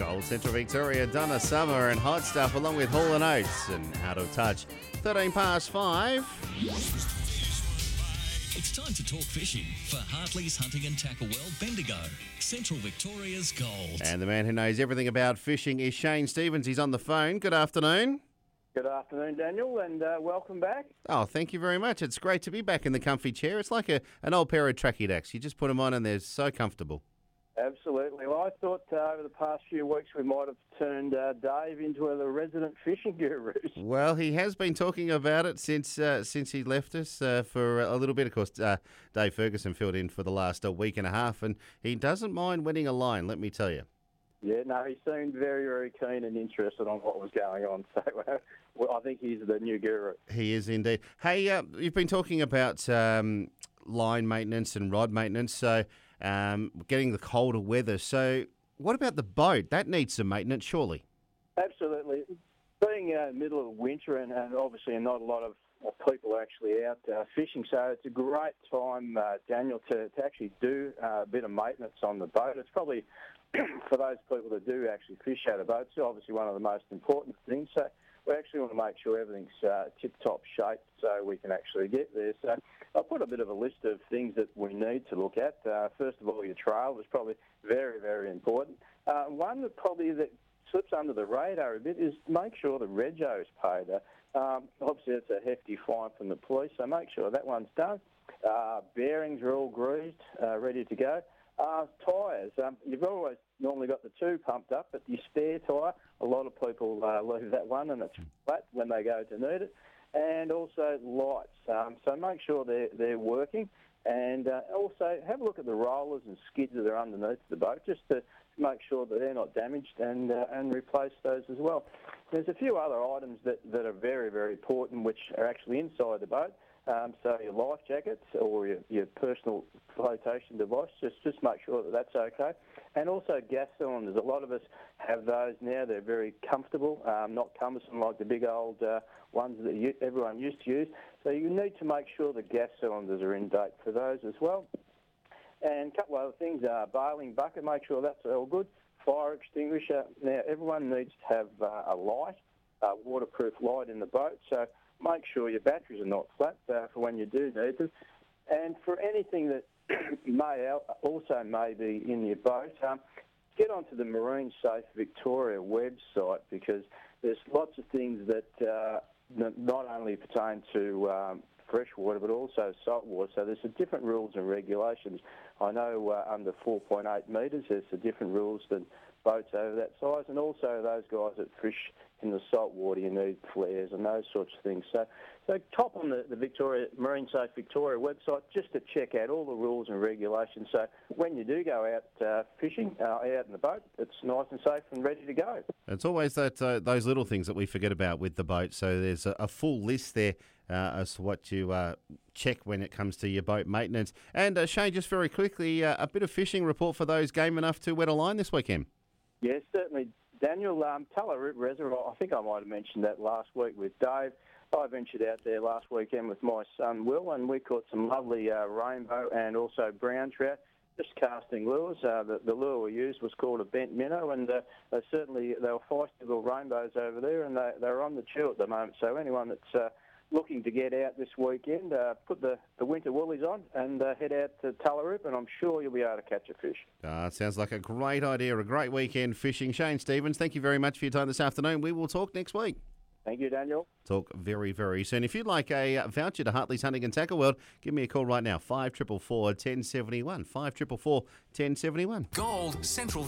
Gold Central Victoria, Donna Summer and Hot Stuff along with Hall & Oates and Out of Touch. 13 past 5. It's time to talk fishing for Hartley's Hunting and Tackle World Bendigo, Central Victoria's gold. And the man who knows everything about fishing is Shane Stevens. He's on the phone. Good afternoon. Good afternoon, Daniel, and welcome back. Oh, thank you very much. It's great to be back in the comfy chair. It's like an old pair of tracky dacks. You just put them on and they're so comfortable. Absolutely. Well, I thought over the past few weeks we might have turned Dave into the resident fishing guru. Well, he has been talking about it since he left us for a little bit. Of course, Dave Ferguson filled in for the last week and a half, and he doesn't mind winning a line, let me tell you. Yeah, no, he seemed very, very keen and interested on what was going on. So I think he's the new guru. He is indeed. Hey, you've been talking about line maintenance and rod maintenance, so getting the colder weather. So what about the boat? That needs some maintenance, surely? Absolutely. Being in the middle of winter and obviously not a lot of people are actually out fishing, so it's a great time, Daniel, to actually do a bit of maintenance on the boat. It's probably, for those people that do actually fish out of boats, obviously one of the most important things. So we actually want to make sure everything's tip-top shape so we can actually get there. So I put a bit of a list of things that we need to look at. First of all, your trail is probably very, very important. One that probably that slips under the radar a bit is make sure the rego is paid. Obviously, it's a hefty fine from the police, so make sure that one's done. Bearings are all greased, ready to go. Tyres, you've always normally got the two pumped up, but your spare tyre, a lot of people leave that one and it's flat when they go to need it. And also lights, so make sure they're working. And also have a look at the rollers and skids that are underneath the boat, just to make sure that they're not damaged and replace those as well. There's a few other items that are very, very important which are actually inside the boat. So your life jackets or your personal flotation device, just make sure that that's okay. And also gas cylinders. A lot of us have those now. They're very comfortable, not cumbersome like the big old ones that everyone used to use. So you need to make sure the gas cylinders are in date for those as well. And a couple of other things, bailing bucket, make sure that's all good. Fire extinguisher. Now, everyone needs to have a light, a waterproof light in the boat. So make sure your batteries are not flat for when you do need them. And for anything that may be in your boat, get onto the Marine Safe Victoria website because there's lots of things that not only pertain to freshwater but also saltwater. So there's some different rules and regulations. I know under 4.8 metres there's some different rules than boats over that size, and also those guys that fish in the saltwater, you need flares and those sorts of things. So top on the Victoria Marine Safe Victoria website just to check out all the rules and regulations. So when you do go out fishing, out in the boat, it's nice and safe and ready to go. It's always that those little things that we forget about with the boat. So there's a full list there as to what you check when it comes to your boat maintenance. And Shane, just very quickly, a bit of fishing report for those game enough to wet a line this weekend. Yes, certainly. Daniel, Tallaroot Reservoir, I think I might have mentioned that last week with Dave. I ventured out there last weekend with my son Will, and we caught some lovely rainbow and also brown trout, just casting lures. The lure we used was called a bent minnow, and they were feisty little rainbows over there, and they're on the chew at the moment. So anyone that's looking to get out this weekend, put the winter woolies on and head out to Tallaroot, and I'm sure you'll be able to catch a fish. It sounds like a great idea, a great weekend fishing. Shane Stevens, thank you very much for your time this afternoon. We will talk next week. Thank you, Daniel. Talk very, very soon. If you'd like a voucher to Hartley's Hunting and Tackle World, give me a call right now, 5444 1071, 5444 1071. Gold Central